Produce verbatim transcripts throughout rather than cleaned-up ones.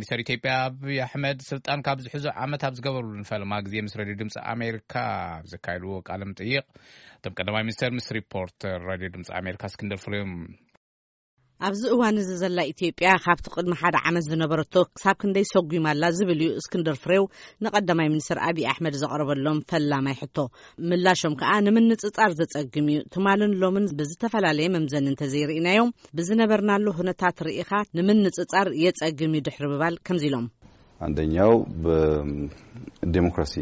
ሚኒስትር ኢትዮጵያ አብይ አህመድ ስልጣን ካብ ዝሕዙ ዓመታት ዝገበሩልን ፈለማ ግዜ ምስ ሬድዮ ድምፂ አሜሪካ ዝካይድዎ ቃለ መጠይቅ እቶም ቀዳማይ ሚኒስትር ምስ ሪፖርተር ሬድዮ ድምፂ አሜሪካ እስክንድር ፍሬም ኣብዚ እዋን እዚ ዘላ ኢትዮጵያ ካብቲ ቅድሚ ሓደ ዓመት ዝነበረቶ ክሳብ ክንደይ ሰጉማላ ዝብል እዩ እስክንድር ፍሬው ንቀዳማይ ሚኒስትር አብይ አሕመድ ዘቅርበሎም ፈላማይ ሕቶ ምላሾም ከዓ ንምንጽጻር ዘጸግም እዩ ትማልን ሎምን ብዝተፈላለየ መምዘን እንተዘይርኢናዮም ብዝነበርናሉ ሁነታት ርኢኻ ንምንጽጻር የጸግም እዩ ድሕሪ ምባል ከምዚ ኢሎም አንደኛው በዲሞክራሲ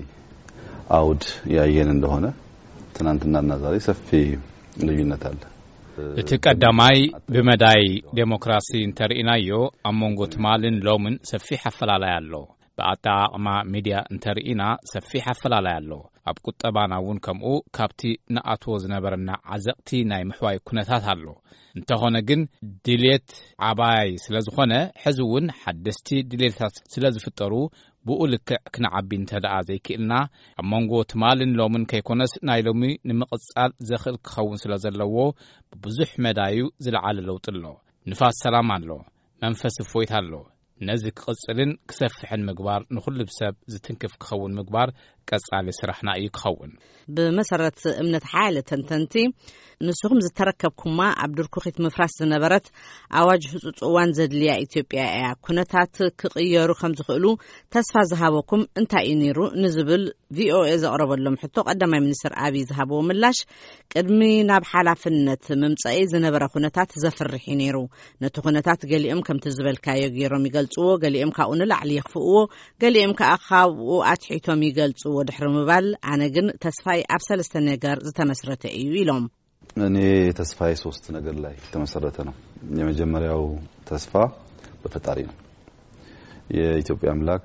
አውድ ያየን እንደሆነ ትናንትናና ዛሬ ሰፊ ልዩነት አለ እቲ ቀዳማይ ብመዳይ ዴሞክራሲ እንተርኢናዮ አሞንጎ ትማልን ሎምን ሰፊሕ አፈላላይ አሎ በአጣቅማ ሚዲያ እንተርኢና ሰፊሕ አፈላላይ አሎ ኣብ ቁጠባናውን ከምኡ ካብቲ ንኣትዎ ዝነበረና ዓዘቕቲ ናይ ምሕዋይ ኩነታት አሎ እንተኾነ ግን ድሌት ዓባይ ስለዝኾነ ሕዝውን ሓደስቲ ድሌታት ስለዝፍጠሩ ብኡልክ ክነዓቢ እንተደኣ ዘይክእልና ኣሞንጎ ትማልን ሎምን ከይኮነስ ናይ ሎሚ ንምቕጻል ዘኽእል ክኸውን ስለ ዘለዎ ብብዙሕ መዳዩ ዝለዓለ ለውጥ ኣሎ ንፋስ ሰላም ኣሎ መንፈስ እፎይታ ኣሎ ነዚ ክቕጽልን ክሰፍሕን ምግባር ንኹሉ ሰብ ዝትንክፍ ክኸውን ምግባር ቀጻሊ ስራሕና እዩ ክኸውን ብመሰረት እምነት ሓያለ ተንተንቲ ንስኹም ዝተረከብኩማ ኣብ ድርኩኺት ምፍራስ ዝነበረት ኣዋጅ ህጹጽ እዋን ዘድልያ ኢትዮጵያ እያ ኩነታት ክቕየሩ ከም ዝኽእሉ ተስፋ ዝሃበኩም እንታይ እዩ ነይሩ ንዝብል ቪኦኤ ዘቕረበሎም ሕቶ ቀዳማይ ሚኒስትር አብይ ዝሃበዎ ምላሽ ቅድሚ ናብ ሓላፍነት ምምጻኢ ዝነበረ ኩነታት ዘፍርሕ ነይሩ ነቲ ኩነታት ገሊኦም ከምቲ ዝበልካዮ ገይሮም ይገልጽዎ ገሊኦም ካብኡ ንላዕሊ ይኽፍእዎ ገሊኦም ከዓ ካብኡ ኣትሒቶም ይገልጽዎ ድሕሪ ምባል ኣነ ግን ተስፋይ ኣብ ሰለስተ ነገር ዝተመስረተ እዩ ኢሎም እኔ ተስፋዬ ሶስት ነገር ላይ ተመሰረተ ነው የመጀመሪያው ተስፋ በፈጣሪ ነው የኢትዮጵያ አምላክ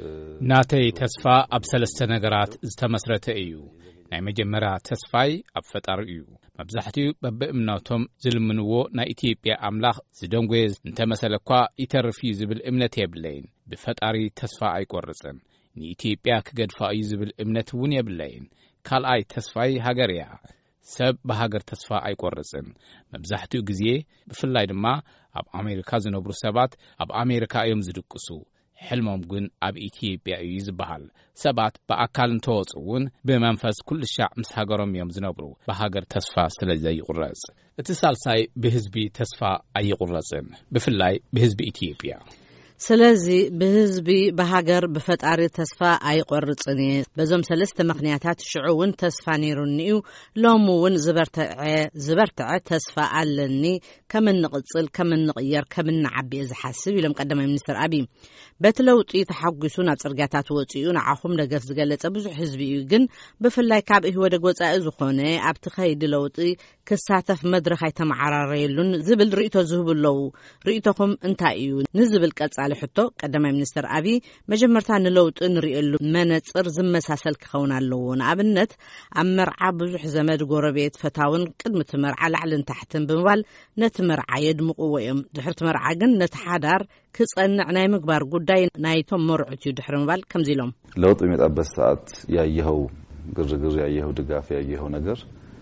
ናተይ ተስፋ ኣብ ሰለስተ ነገራት ዝተመስረተ እዩ ናይ መጀመሪያ ተስፋይ ኣብ ፈጣሪ እዩ መብዛሕትኡ በብእምነቶም ዝልምንዎ ናይ ኢትዮጵያ አምላኽ ዝደንጎየ እንተመሰለኳ ይተርፊ ዝብል እምነት የብለይን ብፈጣሪ ተስፋ አይቆርጽን ንኢትዮጵያ ክገድፋ እዩ ዝብል እምነት እውን የብለይን ካልኣይ ተስፋይ ሃገርያ ሰብ በሃገር ተስፋ አይቆርጽን መብዛሕትኡ ግዜ ብፍላይ ድማ ኣብ አሜሪካ ዝነብሩ ሰባት ኣብ አሜሪካ እዮም ዝድቅሱ ሕልሞም ግን ኣብ ኢትዮጵያ እዩ ዝበሃል ሰባት በአካል እንተወጽውን በመንፈስ ኩሉ ሻዕ ምስ ሃገሮም እዮም ዝነብሩ በሃገር ተስፋ ስለዘይቆርጽ እቲ ሳልሳይ በህዝቢ ተስፋ አይቆርጽን ብፍላይ በህዝቢ ኢትዮጵያ ስለዚ በህዝቢ በሃገር በፈጣሪ ተስፋ አይቆርጽን በዞም ሰለስተ ምክንያታት ሽዑውን ተስፋ ነይሩኒኡ ሎሙውን ዝበርተዐ ዝበርተዐ ተስፋ አለኒ ከመንቅጽል ከመንቅየር ከመንዓቢ ዝሓስብ ኢሎም ቀዳማይ ሚኒስትር አብይ በትለውጢ ተሐጉሱ ናብ ጽርግያታት ወጪኡ ንዓኹም ደገፍ ዝገለጸ ብዙሕ ህዝቢ እዩ ግን ብፍላይ ካብ ኢህወደግ ወጻኢ ዝኾነ ኣብቲ ኸይዲ ለውጢ ክሳተፍ መድረኽ ኣይተመዓራረየሉን ዝብል ርእይቶ ዝህብለው ርእይቶኹም እንታይ እዩ ንዝብል ቀጻሊ ሕቶ ቀዳማይ ሚኒስትር አብይ መጀመርታ ንለውጢ ንሪእሉ መነጽር ዝመሳሰል ክኸውን ኣለዎ ንኣብነት ኣብ መርዓ ብዙሕ ዘመድ ጎረቤት ፈታውን ቅድሚ ትመርዓ ላዕልን ታሕትን ብምባል ነቲ መርዓ የድምቕዎ እዮም ድሕርቲ መርዓ ግን ነቲ ሓዳር ክጸንዕ ናይ ምግባር ጉዳይ ናይቶም መርዑት እዩ ድሕሪ ምባል ከምዚ ኢሎም ለውጥ በሚመጣበት ሰዓት ያየኸው ግርግር ያየኸው ድጋፍ ያየኸው ነገር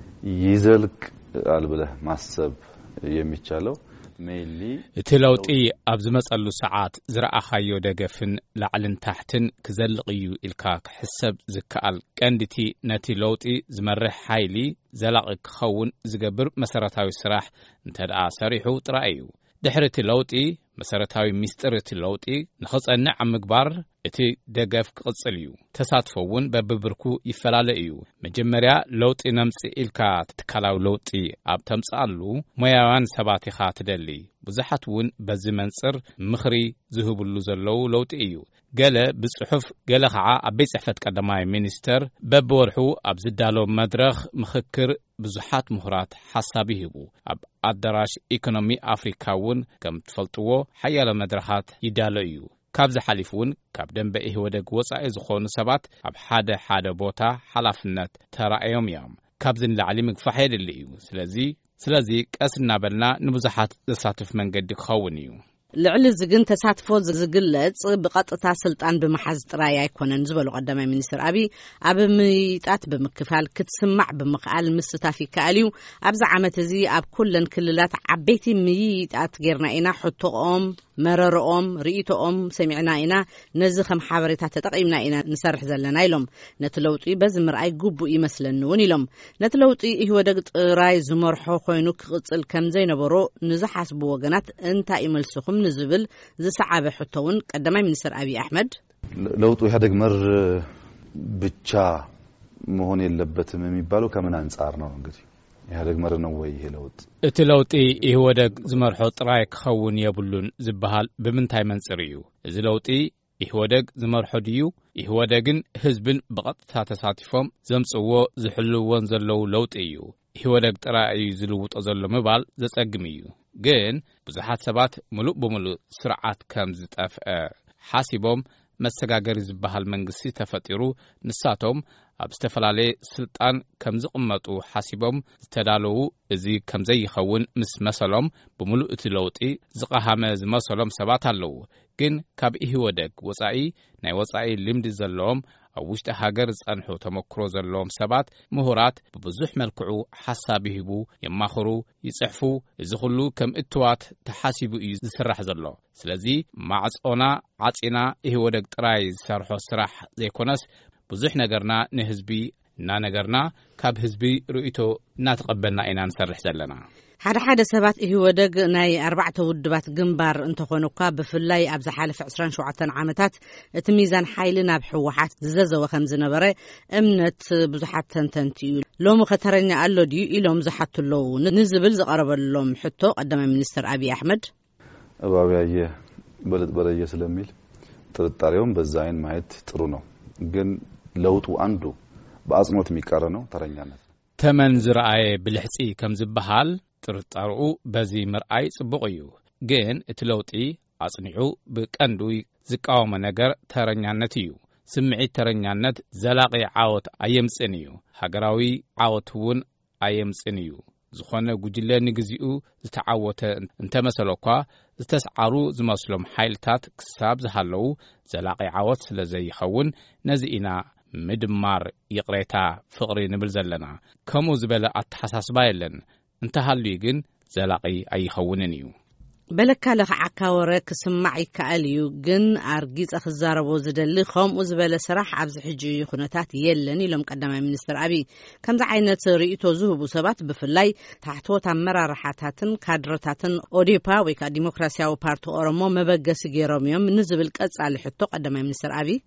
ይዘልቅ አልብለህ ማሰብ የሚቻለው ሜሊ እቲ ለውጢ ኣብ ዝመጸሉ ሰዓት ዝረኣኻዮ ደገፍን ላዕልን ታሕትን ክዘልቕ እዩ ኢልካ ክሕሰብ ዝከኣል ቀንዲቲ ነቲ ለውጢ ዝመርሕ ሓይሊ ዘላቒ ክኸውን ዝገብር መሰረታዊ ስራሕ እንተደኣ ሰሪሑ ጥራይ እዩ ድሕሪ እቲ ለውጢ መሰረታዊ ሚስጥር እቲ ለውጢ ንኽጸንዕ ኣብ ምግባር እቲ ደገፍ ክቕጽል እዩ ተሳትፎውን በብብርኩ ይፈላለ እዩ መጀመርያ ለውጢ ነምጽእ ኢልካ ትካላዊ ለውጢ ኣብ ተምጽኣሉ ሞያውያን ሰባት ኢኻ ትደሊ ብዙሓት እውን በዚ መንጽር ምኽሪ ዝህብሉ ዘለው ለውጢ እዩ ገለ ብጽሑፍ ገለ ከዓ ኣብ ቤት ጽሕፈት ቀዳማይ ሚኒስተር በብወርሑ ኣብ ዝዳሎ መድረኽ ምኽክር ብዙሓት ምሁራት ሓሳብ ይህቡ ኣብ ኣዳራሽ ኢኮኖሚ ኣፍሪካ እውን ከም ትፈልጥዎ ሓያሎ መድረኻት ይዳሎ እዩ ካብዚ ሓሊፍ እውን ካብ ደንበ ኢህወደግ ወጻኢ ዝኾኑ ሰባት ኣብ ሓደ ሓደ ቦታ ሓላፍነት ተራእዮም እዮም ካብዚ ንላዕሊ ምግፋሕ የድሊ እዩ ስለዚ ስለዚ ቀስ እናበልና ንብዙሓት ዘሳትፍ መንገዲ ክኸውን እዩ ልዕሊ ዝግን ተሳትፎ ዝግለጽ ብቐጥታ ስልጣን ብምሓዝ ጥራይ ኣይኮነን ዝበሉ ቀዳማይ ሚኒስትር አብይ ኣብ ምይጣት ብምክፋል ክትስማዕ ብምኽኣል ምስታፍ ይከኣል እዩ ኣብዚ ዓመት እዚ ኣብ ኩለን ክልላት ዓበይቲ ምይጣት ጌርና ኢና ሕቶኦም መረሮኦም ርእይቶኦም ሰሚዕና ኢና ነዚ ከም ሓበሬታ ተጠቂምና ኢና ንሰርሕ ዘለና ኢሎም ነቲ ለውጢ በዚ ምርኣይ ግቡእ ይመስለኒ እውን ኢሎም ነቲ ለውጢ ኢህወደግ ጥራይ ዝመርሖ ኮይኑ ክቕፅል ከም ዘይነበሮ ንዝሓስቡ ወገናት እንታይ ይመልስኹም ንዝብል ዝሰዓበ ሕቶውን ቀዳማይ ሚኒስትር አብይ አሕመድ ለውጡ ኢህወደግ መር ብቻ መሆን የለበትም የሚባለው ከምን አንፃር ነው እንግዲህ ኢህወደግ መር ነው ወይ ይሄ ለውጥ እቲ ለውጢ ኢህወደግ ዝመርሖ ጥራይ ክኸውን የብሉን ዝበሃል ብምንታይ መንጽር እዩ እዚ ለውጢ ኢህወደግ ዝመርሖ ድዩ ኢህወደግን ህዝብን ብቐጥታ ተሳቲፎም ዘምጽዎ ዝሕልውዎን ዘለው ለውጢ እዩ ኢህወደግ ጥራይ ዝልውጦ ዘሎ ምባል ዘጸግም እዩ ግን ብዙሓት ሰባት ሙሉእ ብምሉእ ስርዓት ከም ዝጠፍአ ሓሲቦም መሰጋገሪ ዝበሃል መንግስቲ ተፈጢሩ ንሳቶም ኣብ ዝተፈላለየ ስልጣን ከም ዝቕመጡ ሓሲቦም ዝተዳለዉ እዚ ከም ዘይኸውን ምስ መሰሎም ብምሉእ እቲ ለውጢ ዝቐሃመ ዝመሰሎም ሰባት ኣለዉ ግን ካብ ኢህወደግ ወጻኢ ናይ ወጻኢ ልምዲ ዘለዎም ኣብ ውሽጢ ሃገር ዝጸንሑ ተመክሮ ዘለዎም ሰባት ምሁራት ብብዙሕ መልክዑ ሓሳብ ይህቡ የማኽሩ ይጽሕፉ እዚ ኩሉ ከም እትዋት ተሓሲቡ እዩ ዝስራሕ ዘሎ ስለዚ ማዕጾና ዓጺና ኢህወደግ ጥራይ ዝሰርሖ ስራሕ ዘይኮነስ ብዙሕ ነገርና ንህዝቢ እና ነገርና ካብ ህዝቢ ርእይቶ እናተቐበልና ኢና ንሰርሕ ዘለና ሓደ ሓደ ሰባት ኢህወደግ ናይ ኣርባዕተ ውድባት ግንባር እንተኾኑካ ብፍላይ ኣብ ዝሓለፈ عشرين وسبعة ዓመታት እቲ ሚዛን ሓይሊ ናብ ሕወሓት ዝዘዘወ ከም ዝነበረ እምነት ብዙሓት ተንተንቲዩ ሎሚ ከተረኛ ኣሎ ድዩ ኢሎም ዝሓትለው ንዝብል ዝቀረበሎም ሕቶ ቀዳማይ ሚኒስትር አብይ አሕመድ አባብያየ በለጥ በለየ ስለሚል ጥርጣሬውን በዛይን ማየት ጥሩ ነው ግን ለውጡ አንዱ በአጽኖት የሚቀረነው ተረኛነት ተመን ዝራአየ ብልሕጺ ከም ዝበሃል ጥርጣርኡ በዚ ምርአይ ጽቡቕ እዩ ግን እቲ ለውጢ አጽኒዑ ብቀንዱ ዝቃወመ ነገር ተረኛነት እዩ ስምዒት ተረኛነት ዘላቂ ዓወት አየምጽን እዩ ሃገራዊ ዓወት እውን አየምጽን እዩ ዝኾነ ጉጅለ ንግዚኡ ዝተዓወተ እንተመሰለኳ ዝተስዓሩ ዝመስሎም ሓይልታት ክሳብ ዝሃለው ዘላቂ ዓወት ስለዘይኸውን ነዚ ኢና ምድማር ይቕሬታ ፍቕሪ ንብል ዘለና ከምኡ ዝበለ ኣተሓሳስባ የለን እንተሃልዩ ግን ዘላቂ ኣይኸውንን እዩ በለካ ለኸዓካወረ ክስማዕ ይከኣል እዩ ግን ኣርጊጸ ክዛረቦ ዝደሊ ከምኡ ዝበለ ስራሕ ኣብዚ ሕጂ ኩነታት የለን ኢሎም ቀዳማይ ሚኒስትር አብይ ከምዚ ዓይነት ርእይቶ ዝህቡ ሰባት ብፍላይ ታሕተዎት ኣመራርሓታትን ካድረታትን ኦዴፓ ወይ ከዓ ዲሞክራሲያዊ ፓርቲ ኦሮሞ መበገሲ ገይሮም እዮም ንዝብል ቀጻሊ ሕቶ ቀዳማይ ሚኒስትር አብይ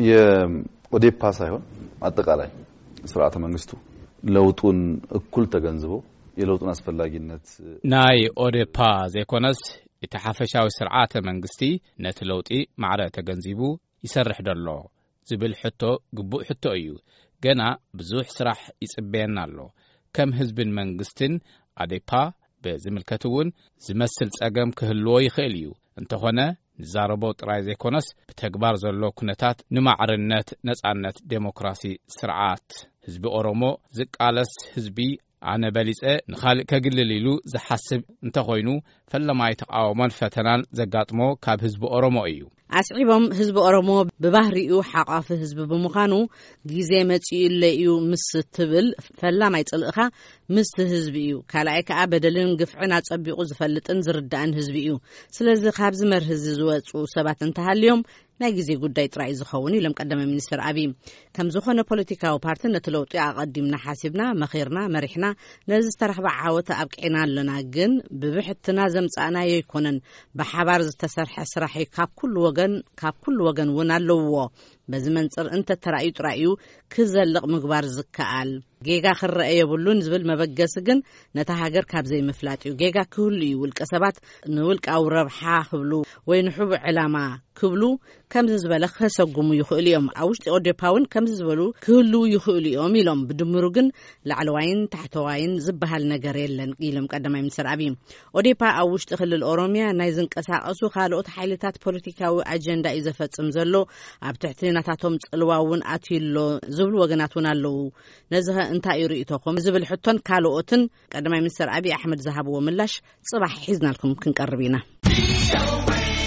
የኦዴፓ ሳይሆን አጠቃላይ ስርዓተ መንግስቱ ለውጡን እኩል ተገንዝቦ የለውጡን አስፈላጊነት ናይ ኦዴፓ ዘይኮነስ የተሓፈሻዊ ስርዓተ መንግስቲ ነቲ ለውጢ ማዕረ ተገንዚቡ ይሰርሕ ደሎ ዝብል ሕቶ ግቡእ ሕቶ እዩ ገና ብዙሕ ስራሕ ይጽበየና ኣሎ ከም ህዝብን መንግስትን ኦዴፓ በዝምልከቱውን ዝመስል ጸገም ክህልዎ ይኽእል እዩ እንተኾነ ንዛረቦ ጥራይ ዘይኮነስ ብተግባር ዘሎ ኩነታት ንማዕርነት ነጻነት ዴሞክራሲ ስርዓት ህዝቢ ኦሮሞ ዝቃለስ ህዝቢ ኣነ በሊጸ ንኻልእ ከግልል ኢሉ ዝሓስብ እንተኾይኑ ፈለማይ ተቃወሞን ፈተናን ዘጋጥሞ ካብ ህዝቢ ኦሮሞ እዩ ኣስዒቦም ህዝቢ ኦሮሞ ብባህሪኡ ሓቃፊ ህዝቢ ብምዃኑ ግዜ መጽኡ ለዩ ምስ ትብል ፈላማይ ጽልእኻ ምስ ህዝቢ እዩ ካልኣይ ከዓ በደልን ግፍዕን አጸቢቁ ዝፈልጥን ዝርዳእን ህዝቢ እዩ ስለዚ ካብ ዝመርህ ዝወጹ ሰባት እንተሃልዮም ናይ ግዜ ጉዳይ ጥራይ ዝኸውን ኢሎም ቀዳማይ ሚኒስትር አብይ ከም ዝኾነ ፖለቲካዊ ፓርቲ ነቲ ለውጢ አቀዲምና ሓሲብና መኺርና መሪሕና ነዚ ዝተረኽበ ዓወት ኣብቅዕና ኣለና ግን ብብሕትና ዘምጻና ይኮነን ብሓባር ዝተሰርሐ ስራሕ ካብ ኩሉ ወገን ካብ ኩሉ ወገን እውን ኣለዎ በዚ መንጽር እንተ ተራእዩ ጥራዩ ክዘልቕ ምግባር ዝከኣል ጌጋ ክረአ የብሉን ዝብል መበገስ ግን ነታ ሃገር ካብ ዘይ ምፍላጥ እዩ ጌጋ ክህሉ እዩ ውልቀ ሰባት ንውልቃዊ ረብሓ ክብሉ ወይ ንሕቡዕ ዕላማ ክብሉ ከም ዝበለ ከሰጉሙ ይኽእሉ እዮም አውሽጢ ኦዴፓውን ከም ዝበሉ ክህሉ ይኽእሉ እዮም ኢሎም ብድምሩ ግን ላዕለዋይን ታሕተዋይን ዝበሃል ነገር የለን ኢሎም ቀዳማይ ሚኒስትር አብይ ኦዴፓ አውሽጢ ክልል ኦሮሚያ ናይ ዝንቀሳቀሱ ካልኦት ሓይልታት ፖለቲካዊ አጀንዳ እዩ ዘፈጽም ዘሎ ኣብ ትሕቲ ናታቶም ጽልዋውን ኣትይሎ ዝብሉ ወገናቱን ኣለዉ ነዚ እንታይ እዩ ርእይቶኩም ዝብል ሕቶን ካልኦትን ቀዳማይ ሚኒስትር አብይ አሕመድ ዝሃብዎ ምላሽ ጽባሕ ሒዝናልኩም ክንቀርብ ኢና